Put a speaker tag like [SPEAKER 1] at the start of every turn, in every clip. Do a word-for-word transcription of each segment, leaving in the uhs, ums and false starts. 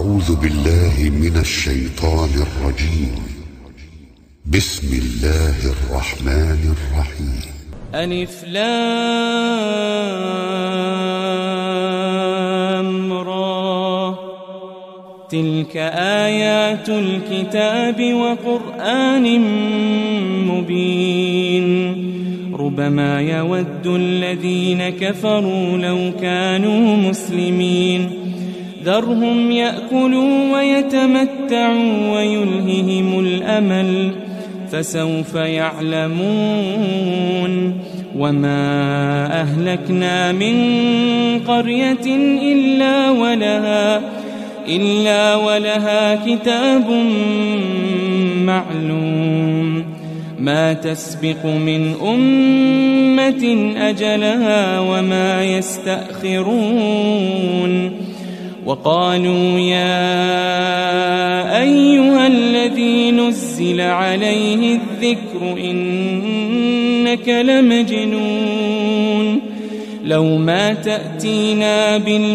[SPEAKER 1] أعوذ بالله من الشيطان الرجيم. بسم الله الرحمن الرحيم.
[SPEAKER 2] ألف لام را، تلك آيات الكتاب وقرآن مبين. ربما يود الذين كفروا لو كانوا مسلمين. ذرهم يأكلوا ويتمتعوا ويلههم الأمل، فسوف يعلمون. وما أهلكنا من قرية إلا ولها إلا ولها كتاب معلوم، ما تسبق من أمة أجلها وما يستأخرون. وقالوا يا أيها الذي نزل عليه الذكر إنك لمجنون، لو ما تأتينا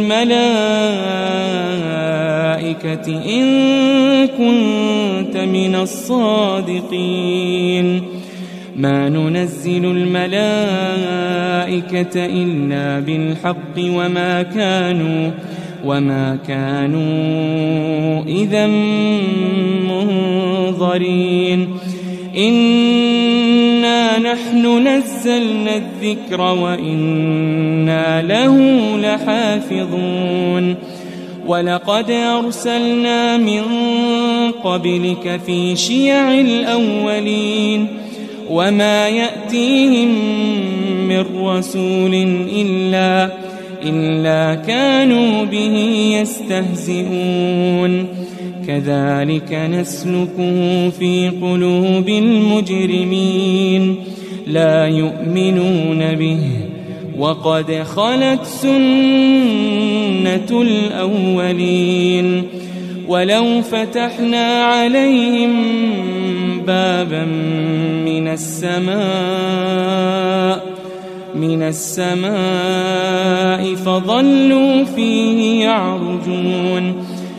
[SPEAKER 2] بالملائكة إن كنت من الصادقين. ما ننزل الملائكة إلا بالحق وما كانوا وما كانوا إذا منظرين. إنا نحن نزلنا الذكر وإنا له لحافظون. ولقد أرسلنا من قبلك في شيع الأولين، وما يأتيهم من رسول إلا إلا كانوا به يستهزئون. كذلك نسلكه في قلوب المجرمين، لا يؤمنون به وقد خلت سنة الأولين. ولو فتحنا عليهم بابا من السماء من السماء فظلوا فيه يعرجون،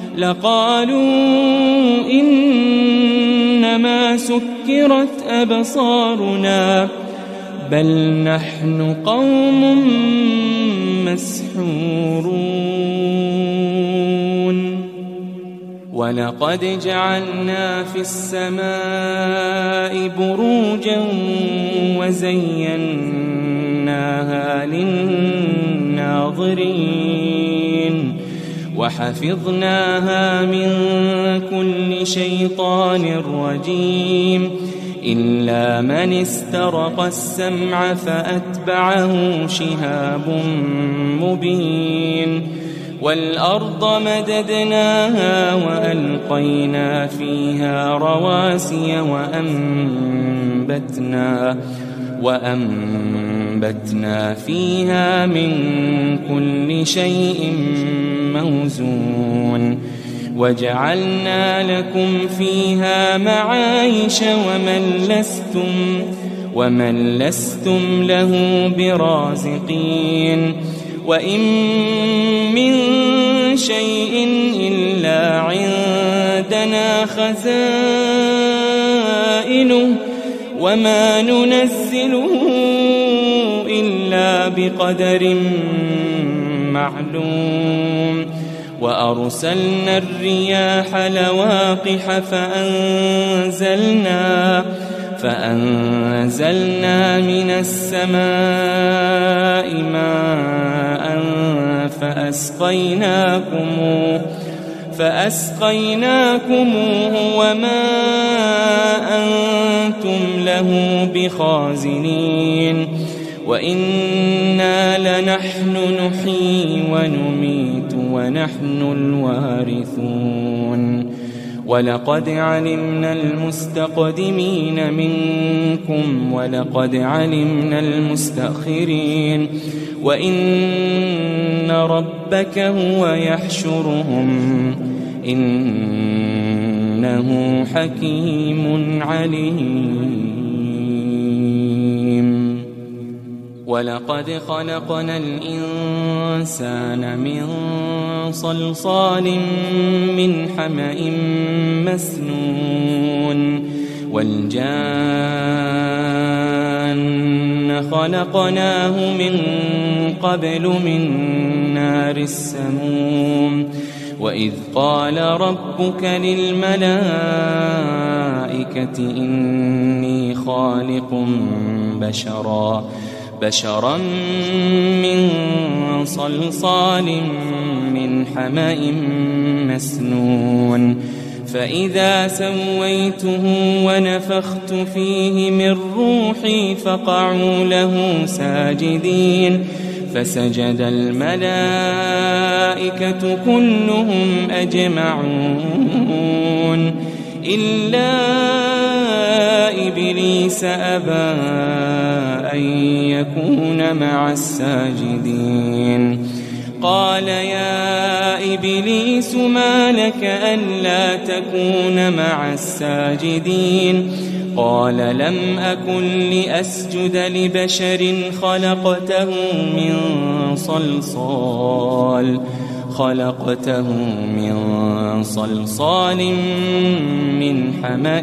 [SPEAKER 2] لقالوا إنما سكرت أبصارنا بل نحن قوم مسحورون. ولقد جعلنا في السماء بروجا وزيناها للناظرين، وحفظناها من كل شيطان رجيم، إلا من استرق السمع فأتبعه شهاب مبين. والأرض مددناها وألقينا فيها رواسي وأنبتنا وأنبتنا فيها من كل شيء موزون. وجعلنا لكم فيها معايش ومن لستم ومن لستم له برازقين. وإن من شيء إلا عندنا خزائنه وما ننزله إلا بقدر معلوم. وأرسلنا الرياح لواقح فأنزلنا فأنزلنا من السماء ماء فأسقيناكموه فأسقيناكموه وما أنتم له بخازنين. وإنا لنحن نحيي ونميت ونحن الوارثون. ولقد علمنا المستقدمين منكم ولقد علمنا المستأخرين، وإن ربك هو يحشرهم إنه حكيم عليم. ولقد خلقنا الإنسان من صلصال من حمأ مسنون والجان خلقناه من قبل من نار السموم وإذ قال ربك للملائكة إني خالق بشرا بشرا من صلصال من حمأ مسنون فإذا سويته ونفخت فيه من روحي فقعوا له ساجدين فسجد الملائكة كلهم أجمعون إلا إبليس أبى أن يكون مع الساجدين قال يا إبليس ما لك ألا تكون مع الساجدين قال لم أكن لأسجد لبشر خلقته من صلصال خلقته من صلصال من حمأ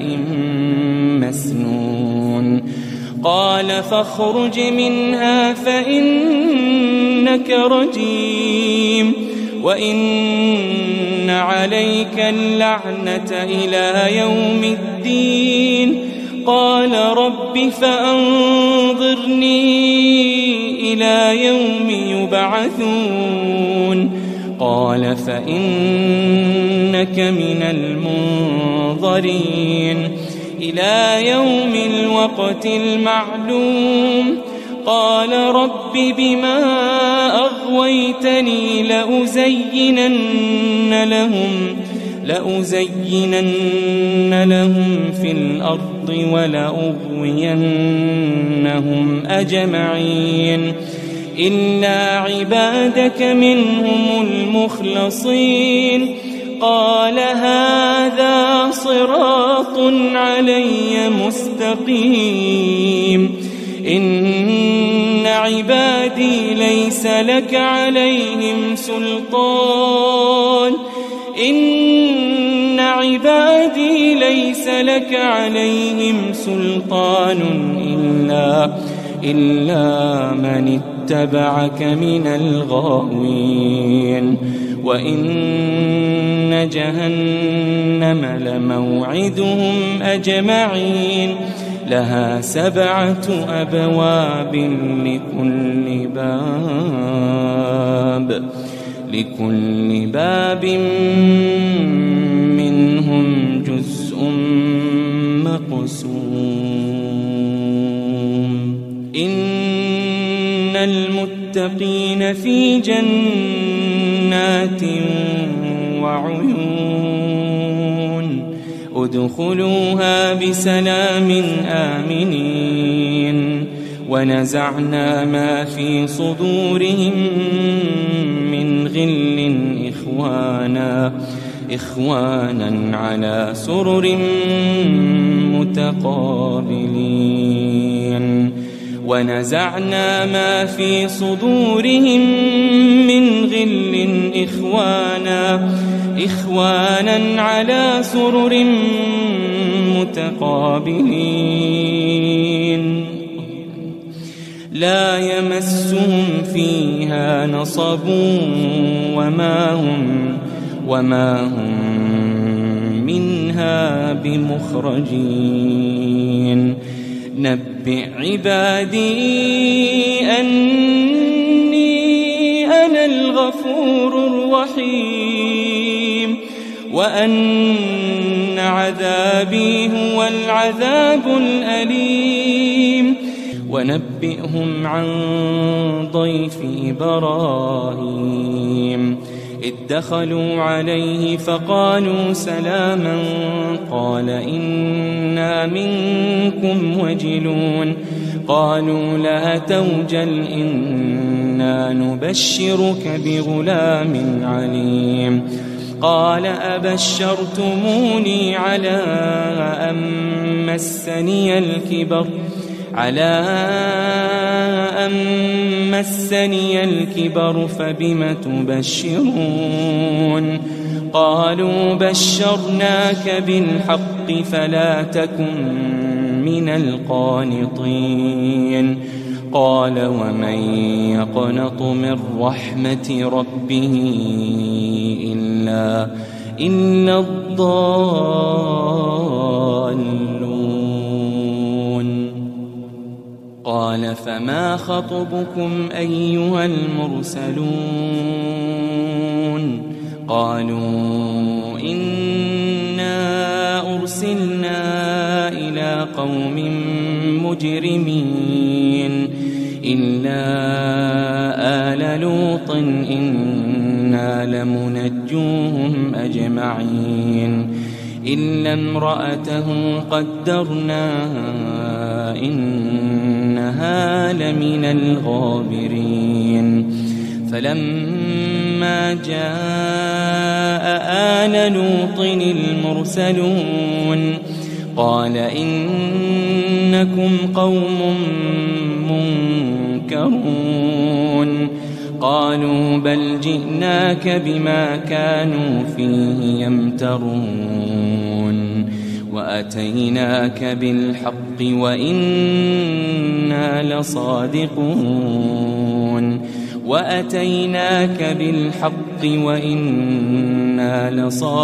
[SPEAKER 2] مسنون قال فاخرج منها فإنك رجيم وإن عليك اللعنة إلى يوم الدين قال رب فأنظرني إلى يوم يبعثون قال فإنك من المنظرين إلى يوم الوقت المعلوم قال رب بما أغويتني لأزينن لهم لأزينن لهم في الأرض ولأغوينهم أجمعين إلا عبادك منهم المخلصين قال هذا صراط علي مستقيم إن عبادي ليس لك عليهم سلطان إن عبادي ليس لك عليهم سلطان إلا إلا من اتبعك من الغاوين وإن جهنم لموعدهم أجمعين لها سبعة أبواب لكل باب لكل باب منهم جزء مقسوم إن المتقين في جنات وعيون ادخلوها بسلام آمنين ونزعنا ما في صدورهم من غل إخوانا إخوانا على سرر متقابلين ونزعنا ما في صدورهم من غل إخوانا إخوانا على سرر متقابلين لا يمسهم فيها نصب وما هم وما هم منها بمخرجين نبئ عبادي أني أنا الغفور الرحيم وأن عذابي هو العذاب الأليم ونبئهم عن ضيف إبراهيم إذ دخلوا عليه فقالوا سلاما قال إنا منكم وجلون قالوا لا توجل إنا نبشرك بغلام عليم قال أبشرتموني على أن مسني الكبر على أن مسني الكبر فبم تبشرون قالوا بشرناك بالحق فلا تكن من القانطين قال ومن يقنط من رحمة ربه إلا إلا الضالون قال فما خطبكم أيها المرسلون قالوا إنا أرسلنا إلى قوم مجرمين إلا آل لوط إنا لمنجوهم أجمعين إلا امرأته قدرناها إنها لمن الغابرين فلما جاء آل لوط المرسلون قال إنكم قوم منكرون قالوا بل جئناك بما كانوا فيه يمترون وأتيناك بالحق وإنا لصادقون وأتيناك بالحق وإنا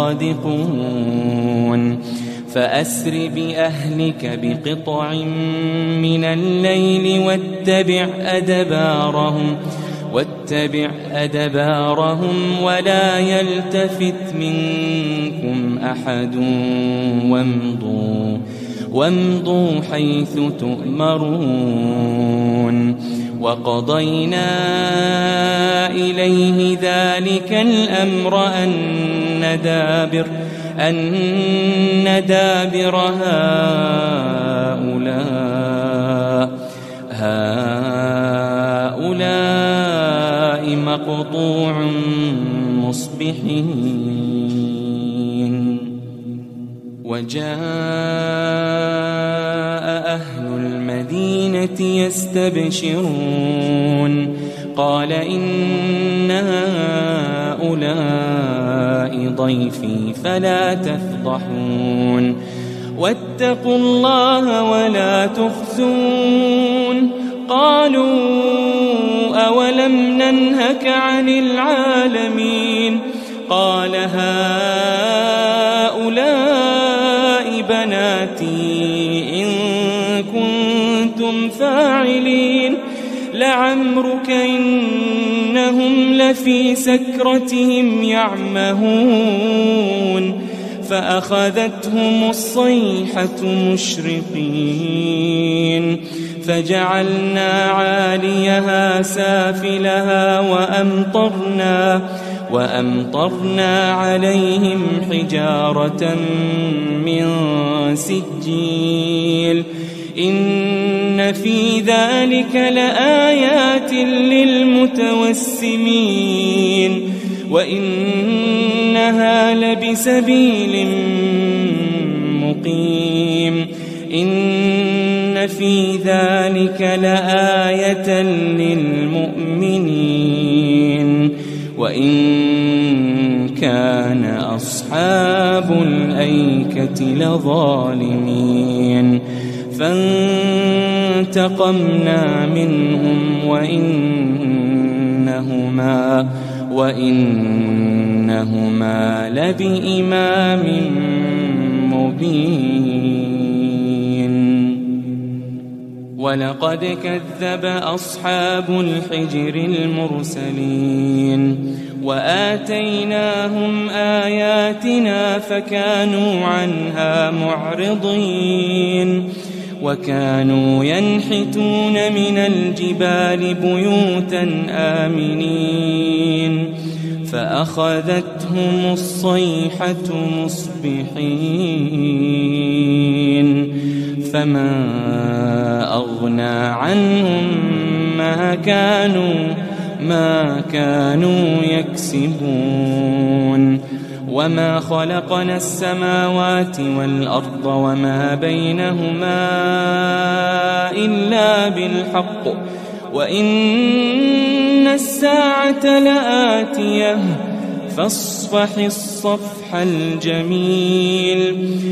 [SPEAKER 2] لصادقون فأسر بأهلك بقطع من الليل واتبع أدبارهم واتبع أدبارهم ولا يلتفت منكم أحد وامضوا وامضوا حيث تؤمرون وقضينا إليه ذلك الأمر أن دابر أن دابر هؤلاء هؤلاء مقطوع مصبحين وجاء أهل المدينة يستبشرون قال إن هؤلاء ضيفي فلا تفضحون واتقوا الله ولا تخزون قالوا أولم ننهك عن العالمين قال هؤلاء بناتي إن كنتم فاعلين لعمرك إنهم لفي سكرتهم يعمهون فأخذتهم الصيحة مشرقين فجعلنا عاليها سافلها وأمطرنا وأمطرنا عليهم حجارة من سجيل إن في ذلك لآيات للمتوسمين وإنها لبسبيل مقيم إن في ذلك لآية للمؤمنين وإن كان أصحاب الأيكة لظالمين فانتقمنا منهم وإنهما وإنهما لبإمام مبين ولقد كذب أصحاب الحجر المرسلين وآتيناهم آياتنا فكانوا عنها معرضين وكانوا ينحتون من الجبال بيوتا آمنين فأخذتهم الصيحة مصبحين فما أغنى عنهم ما كانوا ما كانوا يكسبون وما خلقنا السماوات والأرض وما بينهما إلا بالحق وإن الساعة لآتية فاصفح الصفح الجميل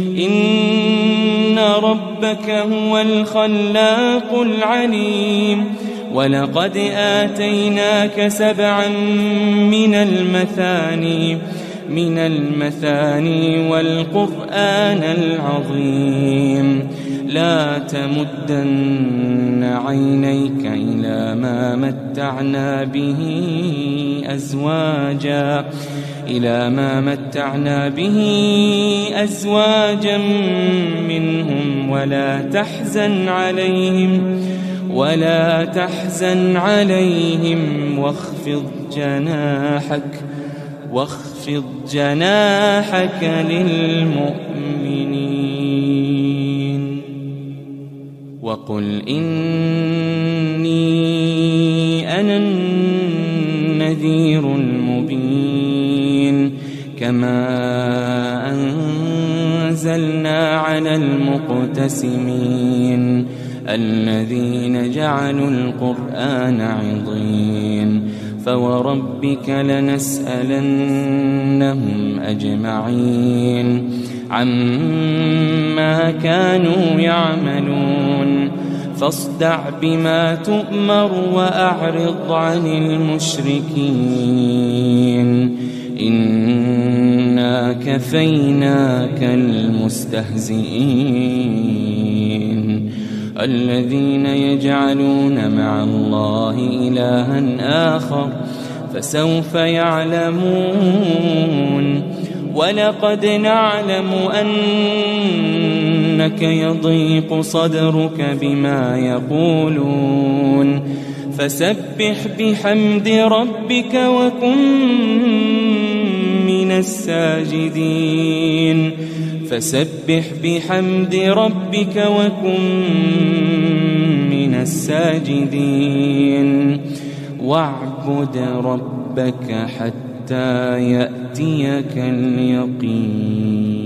[SPEAKER 2] إن ربك هو الخلاق العليم ولقد آتيناك سبعا من المثاني من المثاني والقرآن العظيم لا تمدن عينيك إلى ما متعنا به أزواجا إلى ما متعنا به أزواجا منهم ولا تحزن عليهم ولا تحزن عليهم واخفض جناحك واخفض جناحك للمؤمنين وقل إني أنا النذير المبين كما أنزلنا على المقتسمين الذين جعلوا القرآن عضين فوربك لنسألنهم أجمعين عما كانوا يعملون فاصدع بما تؤمر وأعرض عن المشركين إنا كفيناك المستهزئين الذين يجعلون مع الله إلها آخر فسوف يعلمون ولقد نعلم أنك يضيق صدرك بما يقولون فسبح بحمد ربك وكن من الساجدين فسبح بحمد ربك وكن من الساجدين واعبد ربك حتى يأتيك اليقين.